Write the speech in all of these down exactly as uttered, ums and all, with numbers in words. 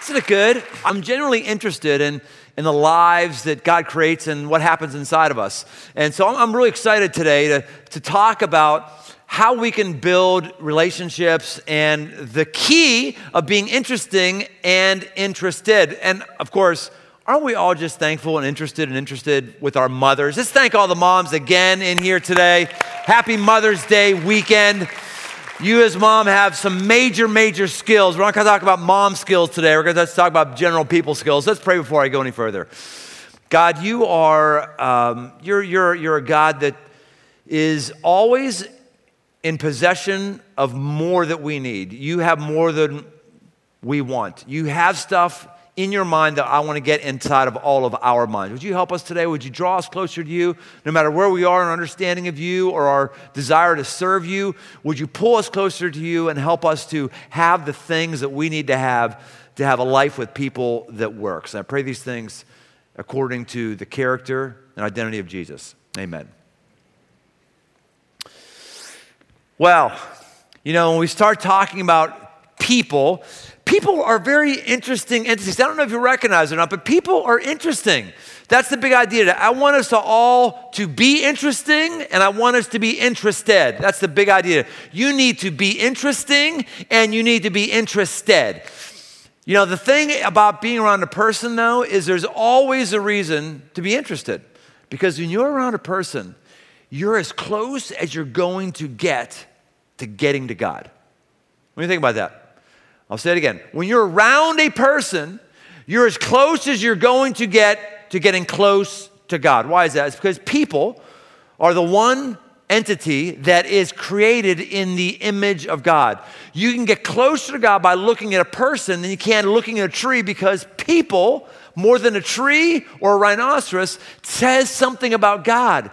Isn't it good? I'm genuinely interested in, in the lives that God creates and what happens inside of us. And so I'm, I'm really excited today to, to talk about how we can build relationships and the key of being interesting and interested. And of course, aren't we all just thankful and interested and interested with our mothers? Let's thank all the moms again in here today. Happy Mother's Day weekend. You as mom have some major, major skills. We're not going to talk about mom skills today. We're going to talk about general people skills. Let's pray before I go any further. God, you are, um, you're, you're, you're a God that is always in possession of more that we need. You have more than we want. You have stuff in your mind that I want to get inside of all of our minds. Would you help us today? Would you draw us closer to you, no matter where we are in our understanding of you or our desire to serve you? Would you pull us closer to you and help us to have the things that we need to have to have a life with people that works? And I pray these things according to the character and identity of Jesus. Amen. Well, you know, when we start talking about people, people are very interesting entities. I don't know if you recognize it or not, but people are interesting. That's the big idea. I want us to all to be interesting, and I want us to be interested. That's the big idea. You need to be interesting, and you need to be interested. You know, the thing about being around a person, though, is there's always a reason to be interested. Because when you're around a person, you're as close as you're going to get to getting to God. What do you think about that? I'll say it again. When you're around a person, you're as close as you're going to get to getting close to God. Why is that? It's because people are the one entity that is created in the image of God. You can get closer to God by looking at a person than you can looking at a tree, because people, more than a tree or a rhinoceros, says something about God.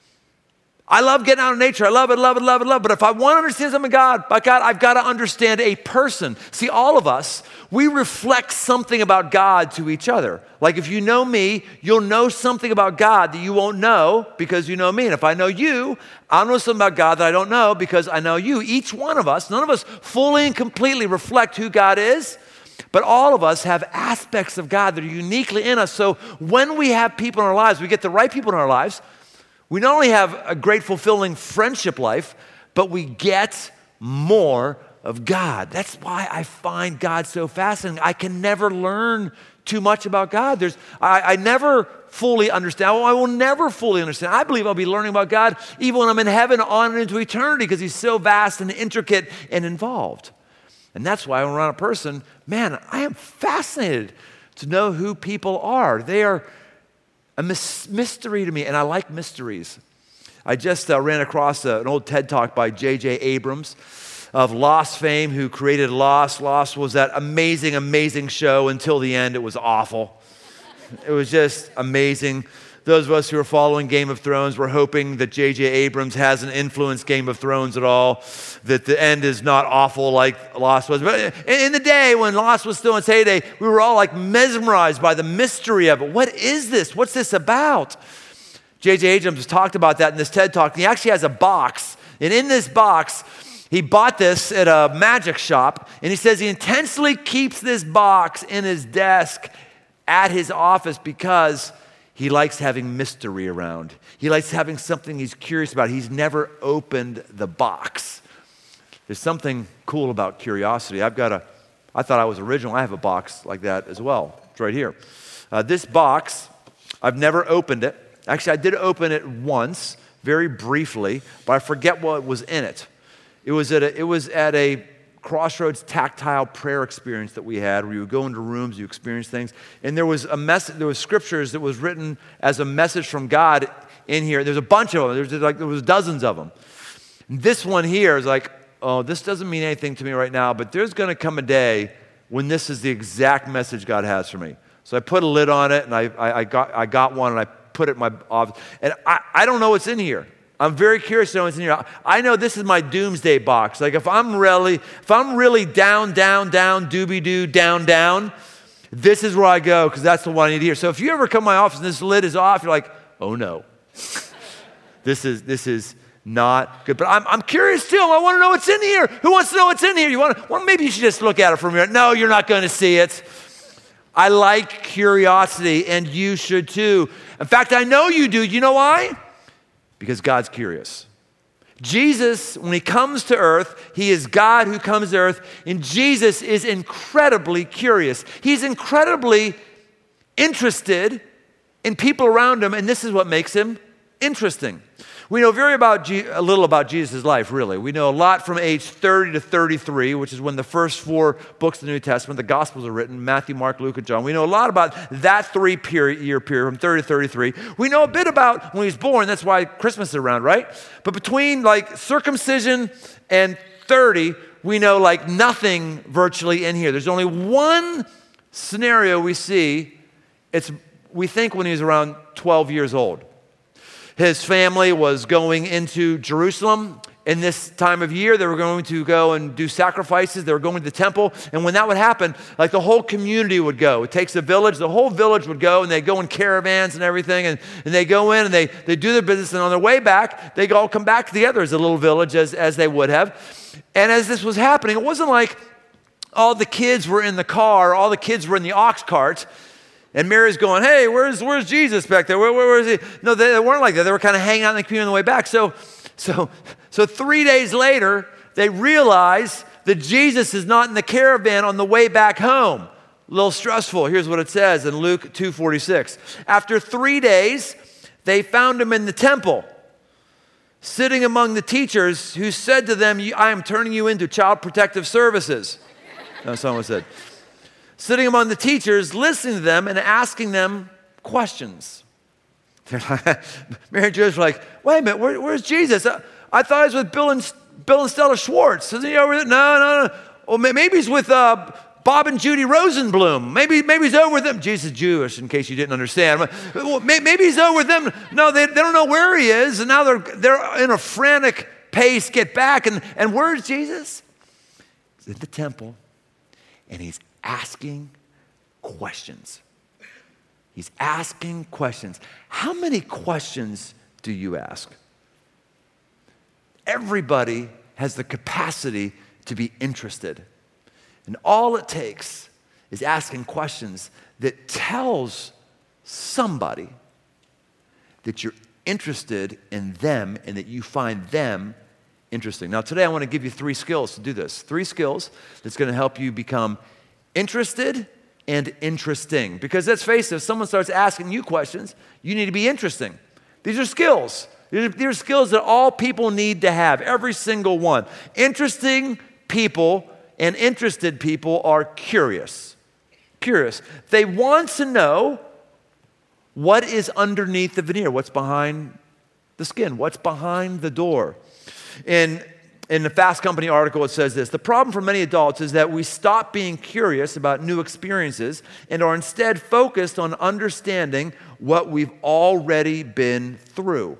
I love getting out in nature. I love it, love it, love it, love it. But if I want to understand something God, about God, I've got to understand a person. See, all of us, we reflect something about God to each other. Like if you know me, you'll know something about God that you won't know because you know me. And if I know you, I'll know something about God that I don't know because I know you. Each one of us, none of us fully and completely reflect who God is, but all of us have aspects of God that are uniquely in us. So when we have people in our lives, we get the right people in our lives, we not only have a great, fulfilling friendship life, but we get more of God. That's why I find God so fascinating. I can never learn too much about God. There's, I, I never fully understand. Well, I will never fully understand. I believe I'll be learning about God even when I'm in heaven on into eternity, because he's so vast and intricate and involved. And that's why when I'm around a person, man, I am fascinated to know who people are. They are a mystery to me, and I like mysteries. I just uh, ran across uh, an old TED Talk by J J Abrams of Lost fame, who created Lost. Lost was that amazing, amazing show until the end. It was awful. It was just amazing. Those of us who are following Game of Thrones were hoping that J J Abrams hasn't influenced Game of Thrones at all, that the end is not awful like Lost was. But in the day when Lost was still in its heyday, we were all like mesmerized by the mystery of it. What is this? What's this about? J J Abrams talked about that in this TED Talk. He actually has a box, and in this box, he bought this at a magic shop, and he says he intentionally keeps this box in his desk at his office because he likes having mystery around. He likes having something he's curious about. He's never opened the box. There's something cool about curiosity. I've got a, I thought I was original. I have a box like that as well. It's right here. Uh, this box, I've never opened it. Actually, I did open it once, very briefly, but I forget what was in it. It was at a, it was at a Crossroads tactile prayer experience that we had, where you would go into rooms, you experience things, and there was a mess. There was scriptures that was written as a message from God in here. There's a bunch of them. There's like there was dozens of them. This one here is like, oh, this doesn't mean anything to me right now, but there's going to come a day when this is the exact message God has for me. So I put a lid on it, and I I, I got I got one, and I put it in my office, and I, I don't know what's in here. I'm very curious to know what's in here. I know this is my doomsday box. Like if I'm really, if I'm really down, down, down, doobie-doo, down, down, this is where I go, because that's the one I need to hear. So if you ever come to my office and this lid is off, you're like, oh no. this is this is not good. But I'm I'm curious still. I want to know what's in here. Who wants to know what's in here? You want to? Well, maybe you should just look at it for a minute. No, you're not going to see it. I like curiosity, and you should too. In fact, I know you do. You know why? Because God's curious. Jesus, when he comes to earth, he is God who comes to earth, and Jesus is incredibly curious. He's incredibly interested in people around him, and this is what makes him interesting. We know very about G- a little about Jesus' life, really. We know a lot from age thirty to thirty-three, which is when the first four books of the New Testament, the Gospels are written, Matthew, Mark, Luke, and John. We know a lot about that three-year period from thirty to thirty-three. We know a bit about when he was born. That's why Christmas is around, right? But between like circumcision and thirty, we know like nothing virtually in here. There's only one scenario we see. It's, we think, when he was around twelve years old. His family was going into Jerusalem in this time of year. They were going to go and do sacrifices. They were going to the temple. And when that would happen, like the whole community would go. It takes a village. The whole village would go, and they go in caravans and everything. And, and they go in and they, they do their business. And on their way back, they all come back together as a little village as, as they would have. And as this was happening, it wasn't like all the kids were in the car, all the kids were in the ox cart. And Mary's going, hey, where's where's Jesus back there? Where, where, where is he? No, they, they weren't like that. They were kind of hanging out in the community on the way back. So, so, so three days later, they realize that Jesus is not in the caravan on the way back home. A little stressful. Here's what it says in Luke two forty-six. After three days, they found him in the temple, sitting among the teachers, who said to them, I am turning you into Child Protective Services. No, someone said. Sitting among the teachers, listening to them and asking them questions. Mary and Joseph were like, wait a minute, where, where's Jesus? I, I thought he was with Bill and, Bill and Stella Schwartz. Isn't he over there? No, no, no. Well, maybe he's with uh, Bob and Judy Rosenblum. Maybe, maybe he's over with them. Jesus is Jewish, in case you didn't understand. Well, maybe he's over with them. No, they, they don't know where he is, and now they're, they're in a frantic pace, get back. And, and where's Jesus? He's in the temple, and he's asking questions. He's asking questions. How many questions do you ask? Everybody has the capacity to be interested. And all it takes is asking questions that tells somebody that you're interested in them and that you find them interesting. Now, today I want to give you three skills to do this. Three skills that's going to help you become interested and interesting. Because let's face it, if someone starts asking you questions, you need to be interesting. These are skills. These are, these are skills that all people need to have, every single one. Interesting people and interested people are curious. Curious. They want to know what is underneath the veneer, what's behind the skin, what's behind the door. In In the Fast Company article, it says this: the problem for many adults is that we stop being curious about new experiences and are instead focused on understanding what we've already been through.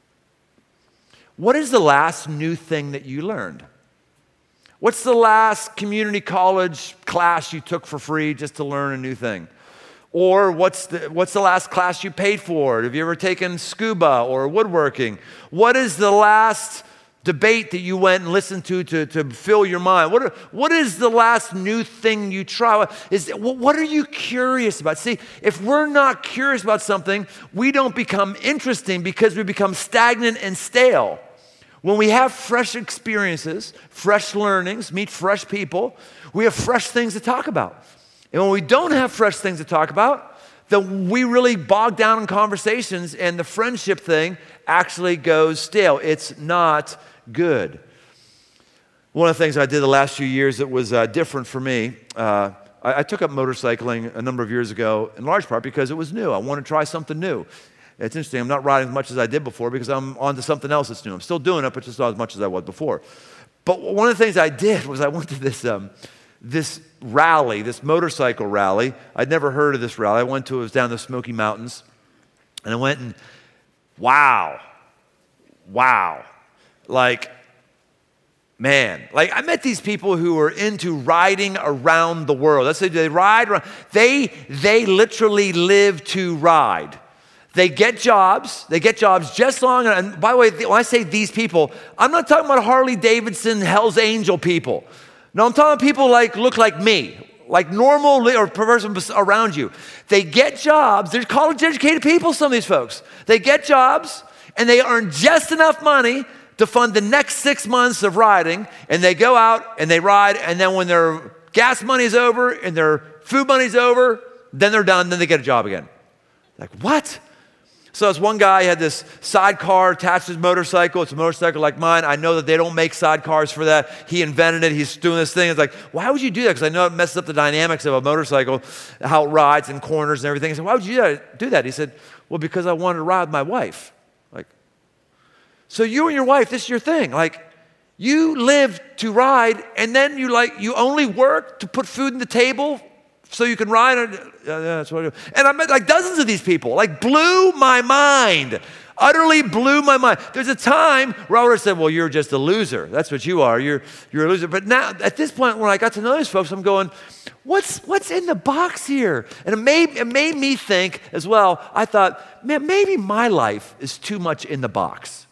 What is the last new thing that you learned? What's the last community college class you took for free just to learn a new thing? Or what's the, what's the last class you paid for? Have you ever taken scuba or woodworking? What is the last debate that you went and listened to to, to fill your mind? What, are, what is the last new thing you try? Is, what are you curious about? See, if we're not curious about something, we don't become interesting because we become stagnant and stale. When we have fresh experiences, fresh learnings, meet fresh people, we have fresh things to talk about. And when we don't have fresh things to talk about, then we really bog down in conversations and the friendship thing actually goes stale. It's not good. One of the things I did the last few years that was uh, different for me, uh, I, I took up motorcycling a number of years ago, in large part because it was new. I wanted to try something new. It's interesting, I'm not riding as much as I did before because I'm on to something else that's new. I'm still doing it, but just not as much as I was before. But one of the things I did was I went to this, um, this rally, this motorcycle rally. I'd never heard of this rally. I went to it, it was down the Smoky Mountains. And I went and, wow, wow. Like, man, like I met these people who were into riding around the world. That's what they ride around. They, they literally live to ride. They get jobs. They get jobs just long. And by the way, when I say these people, I'm not talking about Harley Davidson, Hell's Angel people. No, I'm talking about people like look like me. like normal or person around you. They get jobs. They're college-educated people, some of these folks. They get jobs, and they earn just enough money to fund the next six months of riding, and they go out and they ride, and then when their gas money's over and their food money's over, then they're done, then they get a job again. Like, what? So this one guy had this sidecar attached to his motorcycle. It's a motorcycle like mine. I know that they don't make sidecars for that. He invented it. He's doing this thing. It's like, why would you do that? Because I know it messes up the dynamics of a motorcycle, how it rides and corners and everything. I said, why would you do that? He said, well, because I wanted to ride with my wife. Like, so you and your wife, this is your thing. Like, you live to ride, and then you like you only work to put food on the table so you can ride. Uh, yeah, that's what I do. And I met like dozens of these people. Like, blew my mind. Utterly blew my mind. There's a time where I would have said, well, you're just a loser. That's what you are. You're, you're a loser. But now, at this point, when I got to know these folks, I'm going, what's, what's in the box here? And it made, it made me think as well. I thought, man, maybe my life is too much in the box.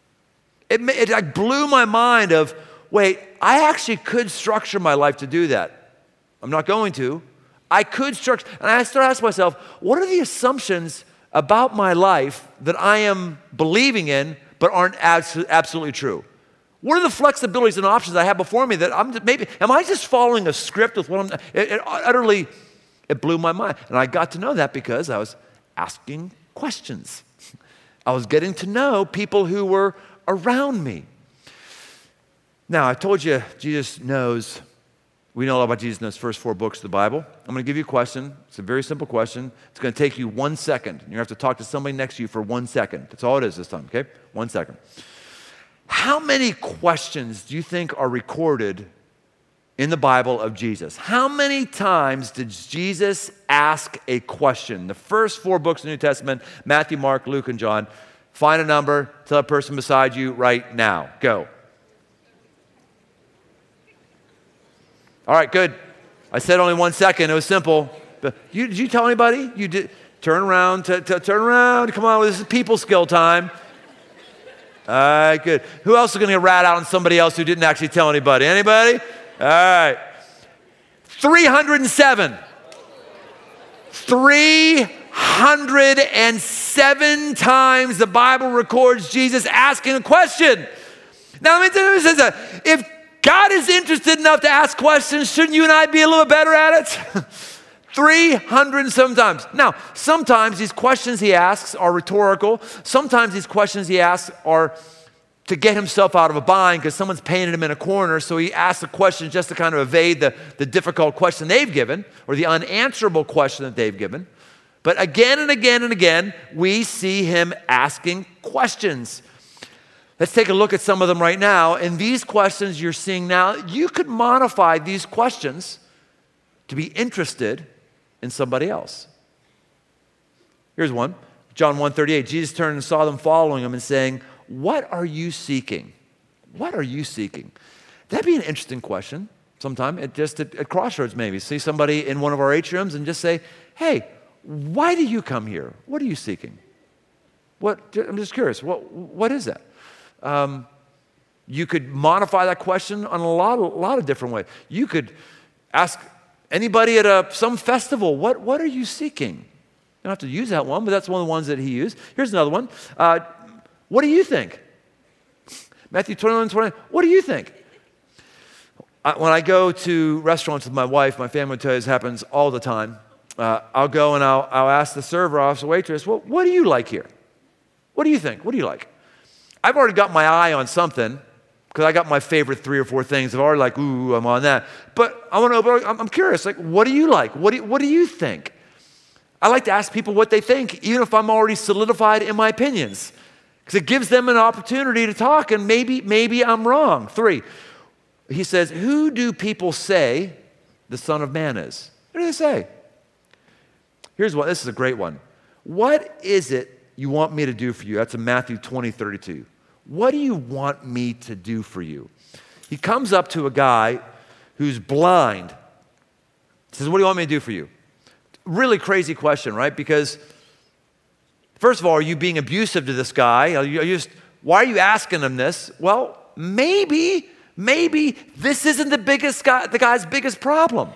It, it like blew my mind of, wait, I actually could structure my life to do that. I'm not going to. I could structure, and I started asking myself, what are the assumptions about my life that I am believing in but aren't abs- absolutely true? What are the flexibilities and options I have before me that I'm maybe, am I just following a script with what I'm, it, it utterly, it blew my mind. And I got to know that because I was asking questions. I was getting to know people who were around me. Now, I told you Jesus knows. We know a lot about Jesus in those first four books of the Bible. I'm going to give you a question. It's a very simple question. It's going to take you one second. You're going to have to talk to somebody next to you for one second. That's all it is this time, okay? One second. How many questions do you think are recorded in the Bible of Jesus? How many times did Jesus ask a question? The first four books of the New Testament, Matthew, Mark, Luke, and John. Find a number. Tell a person beside you right now. Go. All right, good. I said only one second. It was simple. But you, did you tell anybody? You did. Turn around. T- t- turn around. Come on. This is people skill time. All right, good. Who else is going to get rat out on somebody else who didn't actually tell anybody? Anybody? All right. three hundred seven. three hundred seven times the Bible records Jesus asking a question. Now, let me tell you this. If God is interested enough to ask questions, shouldn't you and I be a little better at it? three hundred sometimes. Now, sometimes these questions he asks are rhetorical. Sometimes these questions he asks are to get himself out of a bind because someone's painted him in a corner, so he asks a question just to kind of evade the, the difficult question they've given or the unanswerable question that they've given. But again and again and again, we see him asking questions. Let's take a look at some of them right now. And these questions you're seeing now, you could modify these questions to be interested in somebody else. Here's one. John one thirty-eight. Jesus turned and saw them following him and saying, what are you seeking? What are you seeking? That'd be an interesting question sometime, at just at, at Crossroads maybe. See somebody in one of our atriums and just say, hey, why do you come here? What are you seeking? What? I'm just curious. What? What is that? Um, you could modify that question on a lot, a lot of different ways. You could ask anybody at a, some festival, what, what are you seeking? You don't have to use that one, but that's one of the ones that he used. Here's another one. Uh, what do you think? Matthew twenty-one, twenty, what do you think? I, when I go to restaurants with my wife, my family will tell you this happens all the time. Uh, I'll go and I'll, I'll ask the server, I'll ask the waitress, well, what do you like here? What do you think? What do you like? I've already got my eye on something because I got my favorite three or four things. I'm already like, ooh, I'm on that. But I want to open, I'm curious, like, what do you like? What do you, what do you think? I like to ask people what they think, even if I'm already solidified in my opinions, because it gives them an opportunity to talk, and maybe, maybe I'm wrong. Three, he says, who do people say the Son of Man is? What do they say? Here's one. This is a great one. What is it you want me to do for you? That's in Matthew twenty, thirty-two. What do you want me to do for you? He comes up to a guy who's blind. He says, what do you want me to do for you? Really crazy question, right? Because first of all, are you being abusive to this guy? Are you, are you just, why are you asking him this? Well, maybe, maybe this isn't the biggest guy, the guy's biggest problem.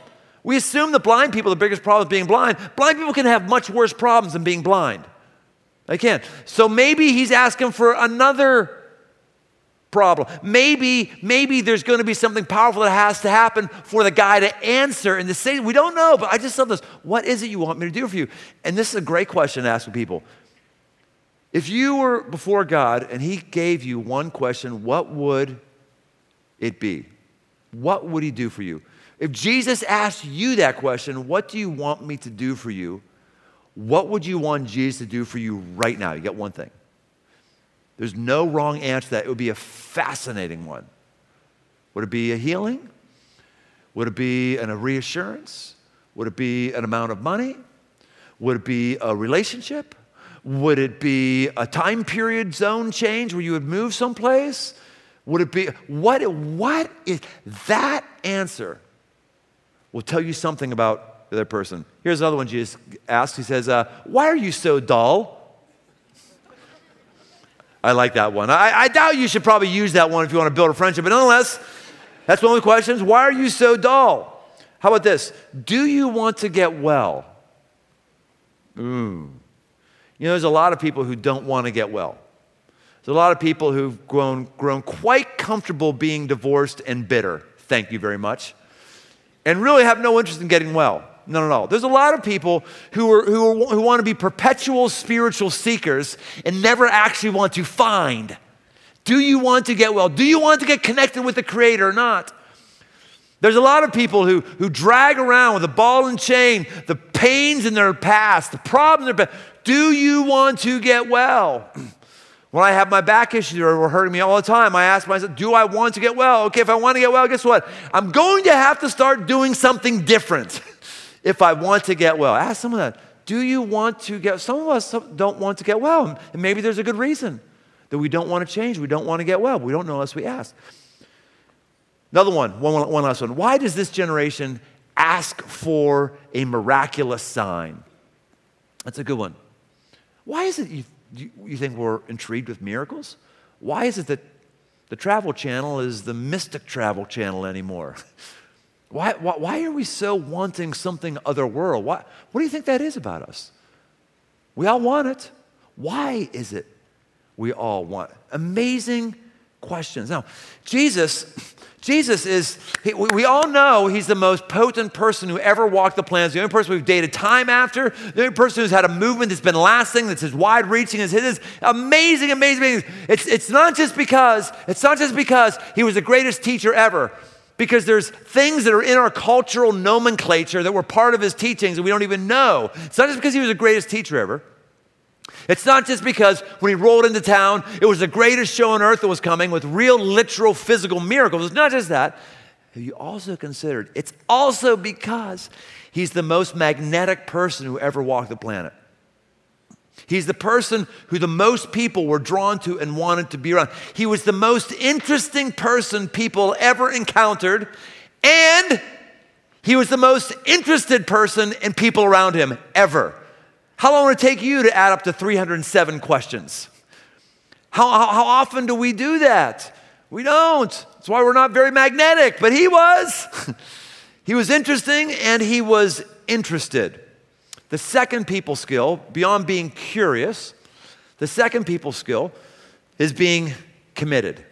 We assume that blind people, the biggest problem is being blind. Blind people can have much worse problems than being blind. They can. So maybe he's asking for another problem. Maybe, maybe there's going to be something powerful that has to happen for the guy to answer and to say, we don't know, but I just love this. What is it you want me to do for you? And this is a great question to ask people. If you were before God and he gave you one question, what would it be? What would he do for you? If Jesus asked you that question, what do you want me to do for you? What would you want Jesus to do for you right now? You get one thing. There's no wrong answer to that. It would be a fascinating one. Would it be a healing? Would it be an, a reassurance? Would it be an amount of money? Would it be a relationship? Would it be a time period zone change where you would move someplace? Would it be, what, what is that answer will tell you something about the other person. Here's another one Jesus asked. He says, uh, why are you so dull? I like that one. I, I doubt you should probably use that one if you want to build a friendship, but nonetheless, that's one of the questions. Why are you so dull? How about this? Do you want to get well? Ooh. You know, there's a lot of people who don't want to get well. There's a lot of people who've grown, grown quite comfortable being divorced and bitter. Thank you very much. And really have no interest in getting well. No, no, no. There's a lot of people who are, who are, who want to be perpetual spiritual seekers and never actually want to find. Do you want to get well? Do you want to get connected with the Creator or not? There's a lot of people who, who drag around with a ball and chain, the pains in their past, the problems in their past. Do you want to get well? When I have my back issues that were hurting me all the time, I ask myself, do I want to get well? Okay, if I want to get well, guess what? I'm going to have to start doing something different if I want to get well. Ask someone that. Do you want to get, some of us don't want to get well, and maybe there's a good reason that we don't want to change, we don't want to get well. We don't know unless we ask. Another one, one, one last one. Why does this generation ask for a miraculous sign? That's a good one. Why is it you, you, you think we're intrigued with miracles? Why is it that the Travel Channel is the mystic Travel Channel anymore? Why, why, why are we so wanting something otherworld? Why, what do you think that is about us? We all want it. Why is it we all want it? Amazing questions. Now, Jesus, Jesus is, he, we, we all know he's the most potent person who ever walked the planet. He's the only person we've dated time after, the only person who's had a movement that's been lasting, that's as wide-reaching as his. Amazing, amazing, amazing. It's, it's not just because, it's not just because he was the greatest teacher ever. Because there's things that are in our cultural nomenclature that were part of his teachings and we don't even know. It's not just because he was the greatest teacher ever. It's not just because when he rolled into town, it was the greatest show on earth that was coming with real, literal, physical miracles. It's not just that. Have you also considered, it's also because he's the most magnetic person who ever walked the planet. He's the person who the most people were drawn to and wanted to be around. He was the most interesting person people ever encountered, and he was the most interested person in people around him ever. How long would it take you to add up to three hundred seven questions? How, how, how often do we do that? We don't. That's why we're not very magnetic, but he was. He was interesting, and he was interested. The second people skill, beyond being curious, the second people skill is being committed.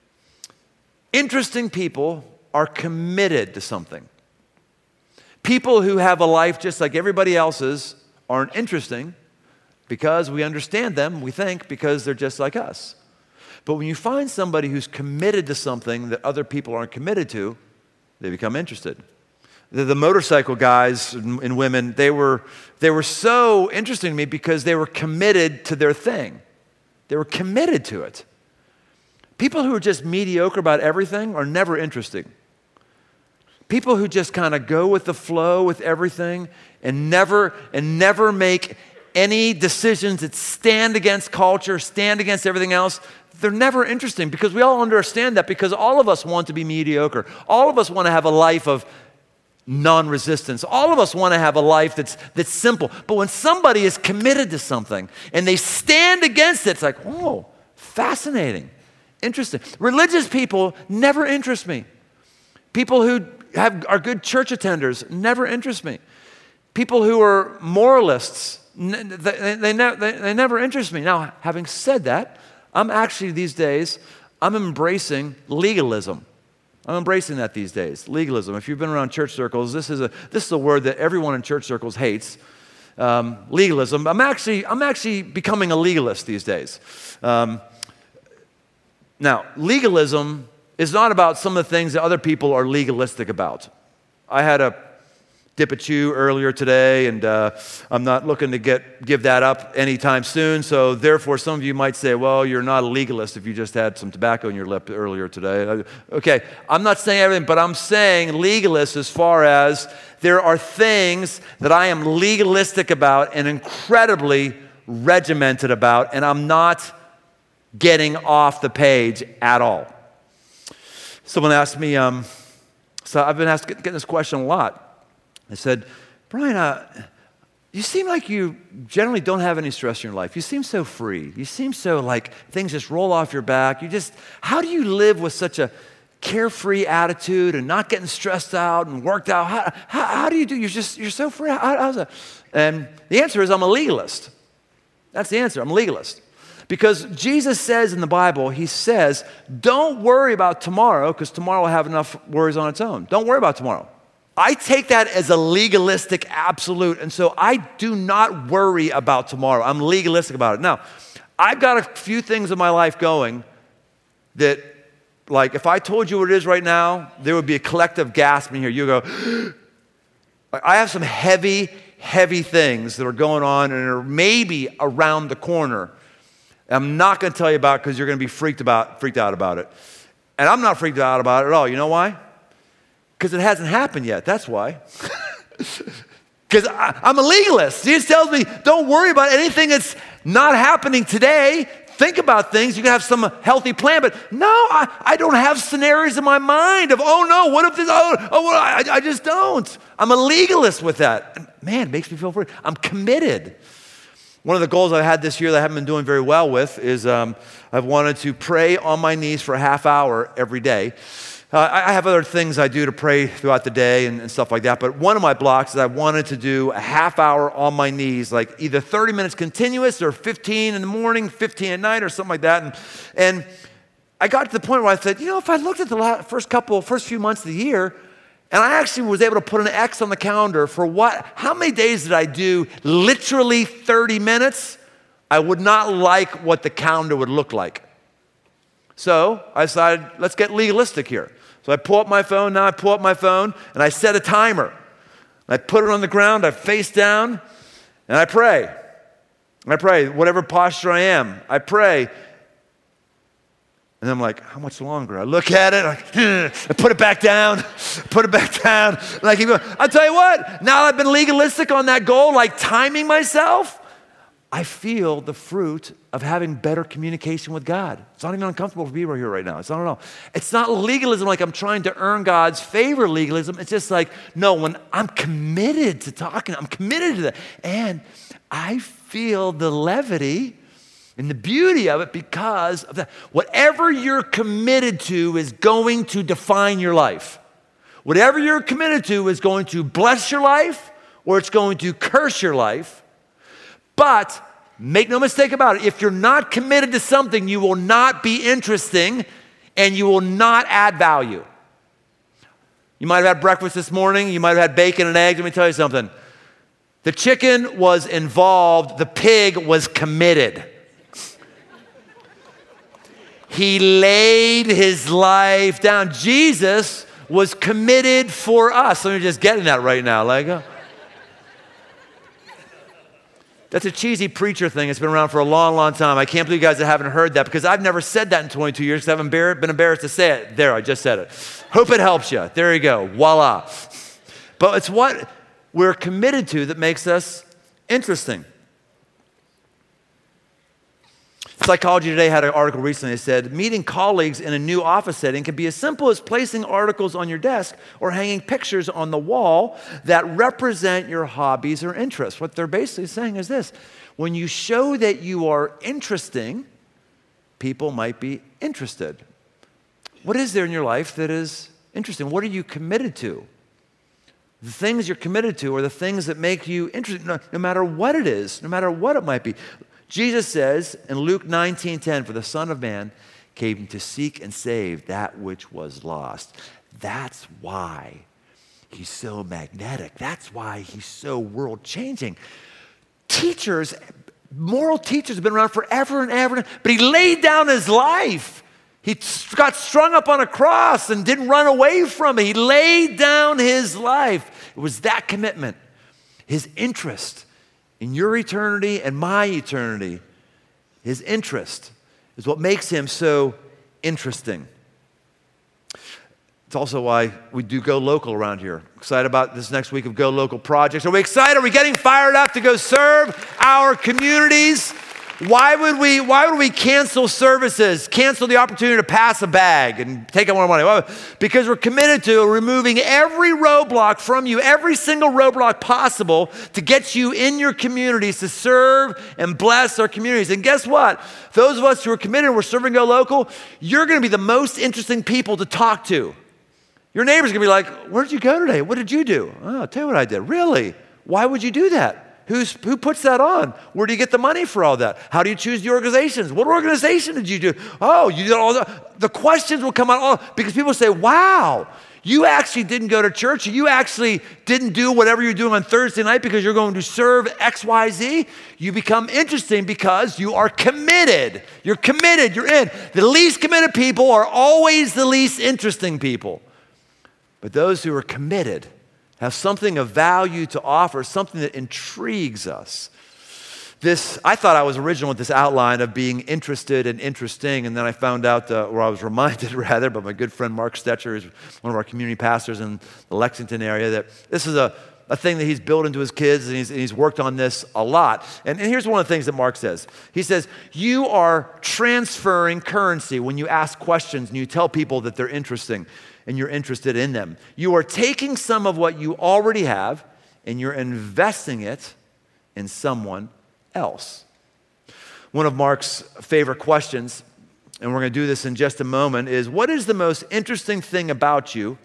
Interesting people are committed to something. People who have a life just like everybody else's aren't interesting because we understand them, we think, because they're just like us. But when you find somebody who's committed to something that other people aren't committed to, they become interested. The, the motorcycle guys and, and women, they were, they were so interesting to me because they were committed to their thing. They were committed to it. People who are just mediocre about everything are never interesting. People who just kind of go with the flow with everything and never, and never make any decisions that stand against culture, stand against everything else, they're never interesting because we all understand that because all of us want to be mediocre. All of us want to have a life of non-resistance. All of us want to have a life that's that's simple. But when somebody is committed to something and they stand against it, it's like, oh, fascinating, interesting. Religious people never interest me. People who have, are good church attenders never interest me. People who are moralists, they, they, they, they never interest me. Now, having said that, I'm actually these days, I'm embracing legalism. I'm embracing that these days, legalism. If you've been around church circles, this is a, this is a word that everyone in church circles hates. Um, legalism. I'm actually, I'm actually becoming a legalist these days. Um, now, legalism is not about some of the things that other people are legalistic about. I had a dip a chew earlier today, and uh, I'm not looking to get give that up anytime soon. So therefore, some of you might say, well, you're not a legalist if you just had some tobacco in your lip earlier today. Okay, I'm not saying everything, but I'm saying legalist as far as there are things that I am legalistic about and incredibly regimented about, and I'm not getting off the page at all. Someone asked me, um, so I've been asked, getting this question a lot. They said, Brian, uh, you seem like you generally don't have any stress in your life. You seem so free. You seem so like things just roll off your back. You just, how do you live with such a carefree attitude and not getting stressed out and worked out? How, how, how do you do? You're just, you're so free. How, how's that? And the answer is I'm a legalist. That's the answer. I'm a legalist. Because Jesus says in the Bible, he says, don't worry about tomorrow because tomorrow will have enough worries on its own. Don't worry about tomorrow. I take that as a legalistic absolute, and so I do not worry about tomorrow. I'm legalistic about it. Now, I've got a few things in my life going that, like, if I told you what it is right now, there would be a collective gasp in here. You go, I have some heavy, heavy things that are going on and are maybe around the corner. I'm not going to tell you about because you're going to be freaked about, freaked out about it. And I'm not freaked out about it at all. You know why? Because it hasn't happened yet. That's why. Because I'm a legalist. Jesus tells me, don't worry about anything that's not happening today. Think about things. You can have some healthy plan. But no, I, I don't have scenarios in my mind of, oh no, what if this, oh, oh I, I just don't. I'm a legalist with that. And man, it makes me feel free. I'm committed. One of the goals I've had this year that I haven't been doing very well with is um, I've wanted to pray on my knees for a half hour every day. Uh, I have other things I do to pray throughout the day and, and stuff like that, but one of my blocks is I wanted to do a half hour on my knees, like either thirty minutes continuous or fifteen in the morning, fifteen at night or something like that. And, and I got to the point where I said, you know, if I looked at the last, first couple, first few months of the year, and I actually was able to put an X on the calendar for what, how many days did I do literally thirty minutes, I would not like what the calendar would look like. So I decided, let's get legalistic here. So I pull up my phone, now I pull up my phone, and I set a timer. I put it on the ground, I face down, and I pray. And I pray, whatever posture I am, I pray. And I'm like, how much longer? I look at it, I, I put it back down, put it back down, and I keep going. I'll tell you what, now I've been legalistic on that goal, like timing myself, I feel the fruit of having better communication with God. It's not even uncomfortable to be right here right now. It's not at all. It's not legalism like I'm trying to earn God's favor legalism. It's just like, no, when I'm committed to talking, I'm committed to that. And I feel the levity and the beauty of it because of that. Whatever you're committed to is going to define your life. Whatever you're committed to is going to bless your life or it's going to curse your life. But make no mistake about it, if you're not committed to something, you will not be interesting and you will not add value. You might have had breakfast this morning, you might have had bacon and eggs. Let me tell you something. The chicken was involved, the pig was committed. He laid his life down. Jesus was committed for us. Some of you are just getting that right now. Like, uh, That's a cheesy preacher thing. It's been around for a long, long time. I can't believe you guys haven't heard that because I've never said that in twenty-two years because I've been embarrassed to say it. There, I just said it. Hope it helps you. There you go. Voila. But it's what we're committed to that makes us interesting. Psychology Today had an article recently that said, meeting colleagues in a new office setting can be as simple as placing articles on your desk or hanging pictures on the wall that represent your hobbies or interests. What they're basically saying is this: when you show that you are interesting, people might be interested. What is there in your life that is interesting. What are you committed to? The things you're committed to are the things that make you interesting, no, no matter what it is, no matter what it might be. Jesus says in Luke nineteen ten, for the Son of Man came to seek and save that which was lost. That's why he's so magnetic. That's why he's so world-changing. Teachers, moral teachers have been around forever and ever, but he laid down his life. He got strung up on a cross and didn't run away from it. He laid down his life. It was that commitment, his interest in your eternity and my eternity. His interest is what makes him so interesting. It's also why we do Go Local around here. Excited about this next week of Go Local projects. Are we excited? Are we getting fired up to go serve our communities? Why would we, why would we cancel services, cancel the opportunity to pass a bag and take out more money? Well, because we're committed to removing every roadblock from you, every single roadblock possible to get you in your communities to serve and bless our communities. And guess what? Those of us who are committed and we're serving Go Local, you're going to be the most interesting people to talk to. Your neighbor's going to be like, where did you go today? What did you do? Oh, I'll tell you what I did. Really? Why would you do that? Who's, who puts that on? Where do you get the money for all that? How do you choose the organizations? What organization did you do? Oh, you did all that. The questions will come out all, because people say, wow, you actually didn't go to church. You actually didn't do whatever you're doing on Thursday night because you're going to serve X Y Z. You become interesting because you are committed. You're committed. You're in. The least committed people are always the least interesting people. But those who are committed have something of value to offer, something that intrigues us. This, I thought I was original with this outline of being interested and interesting, and then I found out, uh, or I was reminded rather, by my good friend Mark Stetcher, who's one of our community pastors in the Lexington area, that this is a, a thing that he's built into his kids, and he's, and he's worked on this a lot. And, and here's one of the things that Mark says. He says, you are transferring currency when you ask questions and you tell people that they're interesting and you're interested in them. You are taking some of what you already have and you're investing it in someone else. One of Mark's favorite questions, and we're going to do this in just a moment, is what is the most interesting thing about you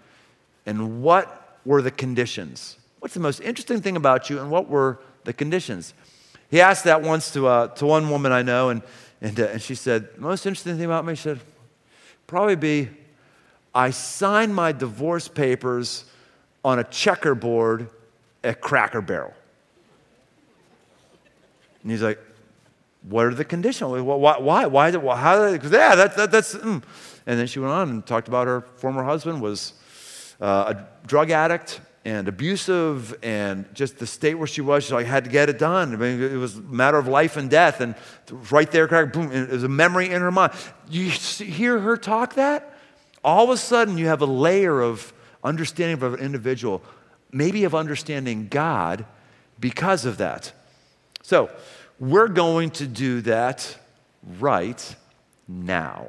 and what were the conditions? What's the most interesting thing about you and what were the conditions? He asked that once to, uh, to one woman I know, and, and, uh, and she said, the most interesting thing about me, she said, probably be I signed my divorce papers on a checkerboard at Cracker Barrel. And he's like, what are the conditions? Why? Why? Why? Is it, how? Yeah, that, that, that's... Mm. And then she went on and talked about her former husband was uh, a drug addict and abusive, and just the state where she was, she like, had to get it done. I mean, it was a matter of life and death, and right there, boom, it was a memory in her mind. You hear her talk that? All of a sudden, you have a layer of understanding of an individual, maybe of understanding God because of that. So, we're going to do that right now.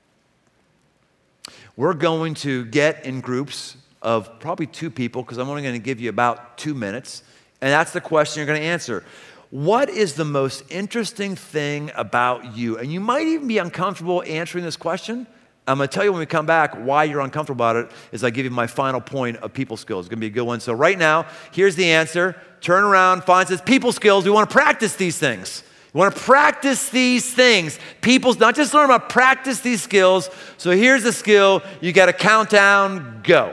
We're going to get in groups of probably two people, because I'm only going to give you about two minutes, and that's the question you're going to answer. What is the most interesting thing about you? And you might even be uncomfortable answering this question. I'm going to tell you when we come back why you're uncomfortable about it as I give you my final point of people skills. It's going to be a good one. So right now, here's the answer. Turn around, find says people skills. We want to practice these things. We want to practice these things. People's, not just learn about, practice these skills. So here's the skill. You got to count down, go.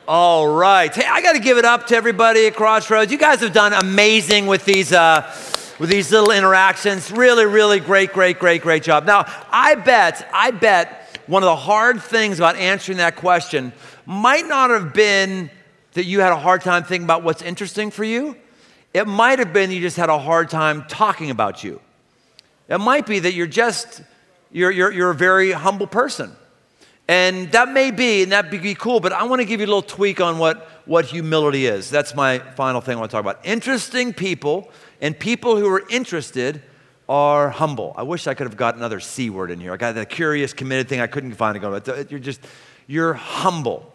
All right. Hey, I got to give it up to everybody at Crossroads. You guys have done amazing with these uh, with these little interactions. Really, really great, great, great, great job. Now, I bet, I bet one of the hard things about answering that question might not have been that you had a hard time thinking about what's interesting for you. It might have been you just had a hard time talking about you. It might be that you're just, you're, you're, you're a very humble person. And that may be, and that'd be cool, but I want to give you a little tweak on what, what humility is. That's my final thing I want to talk about. Interesting people and people who are interested are humble. I wish I could have got another C word in here. I got that curious, committed thing I couldn't find to go, but you're just, you're humble.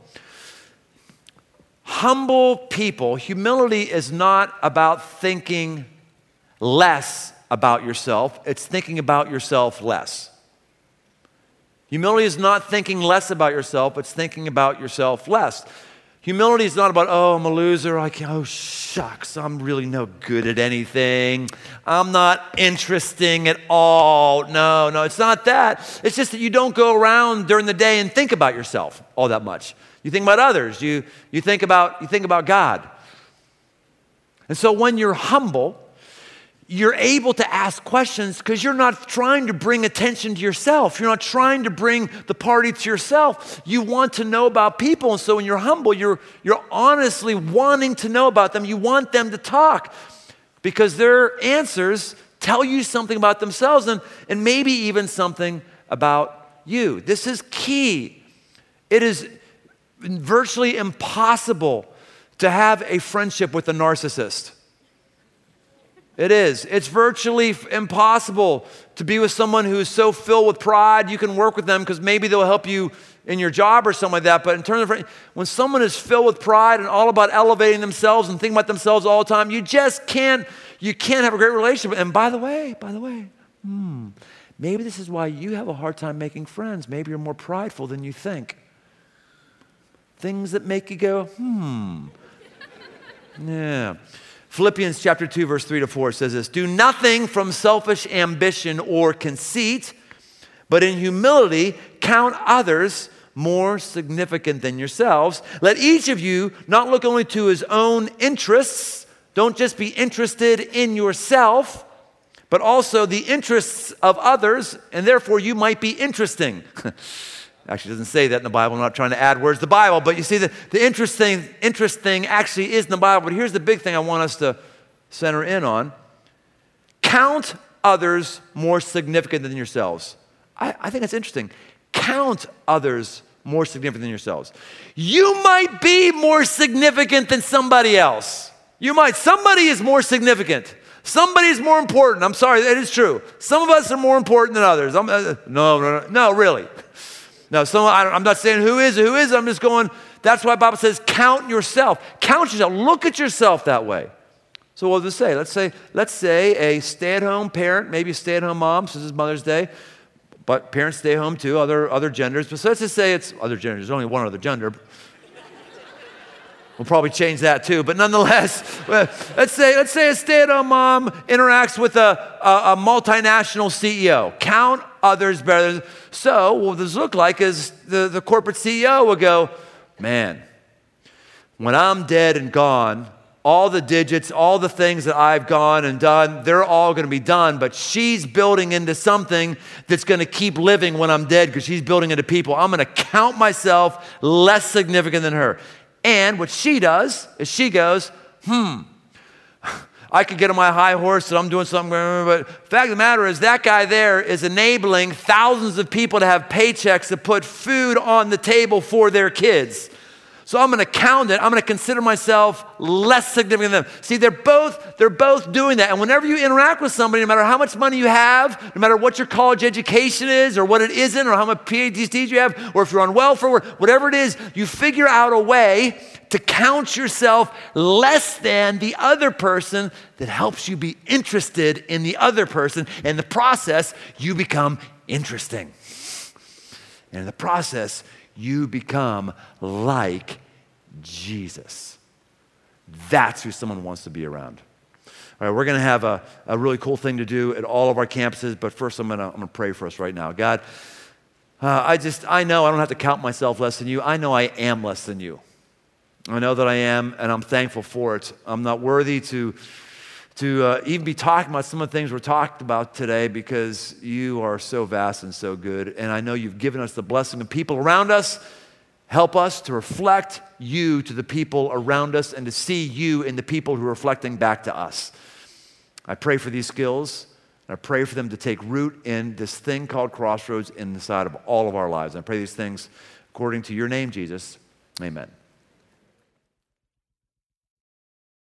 Humble people, humility is not about thinking less about yourself. It's thinking about yourself less. Humility is not thinking less about yourself, it's thinking about yourself less. Humility is not about, oh, I'm a loser. I can't, oh, shucks, I'm really no good at anything. I'm not interesting at all. No, no, it's not that. It's just that you don't go around during the day and think about yourself all that much. You think about others. You, you, think about, you think about God. And so when you're humble, you're able to ask questions because you're not trying to bring attention to yourself. You're not trying to bring the party to yourself. You want to know about people. And so when you're humble, you're, you're honestly wanting to know about them. You want them to talk because their answers tell you something about themselves and, and maybe even something about you. This is key. It is virtually impossible to have a friendship with a narcissist. It is. It's virtually impossible to be with someone who is so filled with pride. You can work with them because maybe they'll help you in your job or something like that. But in terms of when someone is filled with pride and all about elevating themselves and thinking about themselves all the time, you just can't, you can't have a great relationship. And by the way, by the way, hmm, maybe this is why you have a hard time making friends. Maybe you're more prideful than you think. Things that make you go, hmm. Yeah. Philippians chapter two, verse three to four says this, do nothing from selfish ambition or conceit, but in humility count others more significant than yourselves. Let each of you not look only to his own interests, don't just be interested in yourself, but also the interests of others, and therefore you might be interesting. Actually, it doesn't say that in the Bible. I'm not trying to add words to the Bible, but you see, the, the interest thing, interest thing actually is in the Bible. But here's the big thing I want us to center in on. Count others more significant than yourselves. I, I think that's interesting. Count others more significant than yourselves. You might be more significant than somebody else. You might. Somebody is more significant. Somebody is more important. I'm sorry, it is true. Some of us are more important than others. I'm, uh, no, no, no, no, really. No, so I I'm not saying who is, who is. I'm just going, that's why the Bible says count yourself. Count yourself. Look at yourself that way. So what does it say? Let's say, let's say a stay-at-home parent, maybe a stay-at-home mom, since it's Mother's Day, but parents stay home too, other, other genders. But so let's just say it's other genders. There's only one other gender. We'll probably change that too, but nonetheless, let's say let's say a stay-at-home mom interacts with a, a, a multinational C E O. Count others better. So what this look like is the, the corporate C E O will go, man, when I'm dead and gone, all the digits, all the things that I've gone and done, they're all going to be done, but she's building into something that's going to keep living when I'm dead because she's building into people. I'm going to count myself less significant than her. And what she does is she goes, hmm, I could get on my high horse and I'm doing something, but the fact of the matter is that guy there is enabling thousands of people to have paychecks to put food on the table for their kids. So I'm going to count it. I'm going to consider myself less significant than them. See, they're both, they're both doing that. And whenever you interact with somebody, no matter how much money you have, no matter what your college education is or what it isn't or how much P H Ds you have, or if you're on welfare, whatever it is, you figure out a way to count yourself less than the other person that helps you be interested in the other person. And in the process, you become interesting. And in the process, you become like Jesus. That's who someone wants to be around. All right, we're going to have a, a really cool thing to do at all of our campuses, but first I'm going to I'm going to pray for us right now. God, uh, I just, I know I don't have to count myself less than you. I know I am less than you. I know that I am, and I'm thankful for it. I'm not worthy to, to uh, even be talking about some of the things we're talking about today because you are so vast and so good. And I know you've given us the blessing of people around us. Help us to reflect you to the people around us and to see you in the people who are reflecting back to us. I pray for these skills. I pray for them to take root in this thing called Crossroads inside of all of our lives. I pray these things according to your name, Jesus. Amen.